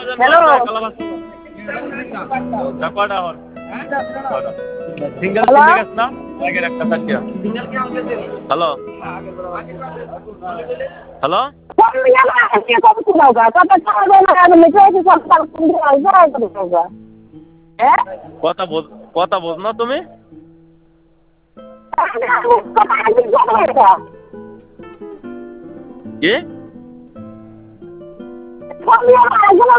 hello single hello single না আগের একটা থাকিয়া হ্যালো হ্যালো ফোন নিয়ে না কে কত শুনাওগা কত টাকা না মেসে আছে সব তার ফোন দিয়ে আইসা কত শুনাওগা হ্যাঁ কথা বোঝ কথা বোঝ না তুমি কি ফোন নিয়ে না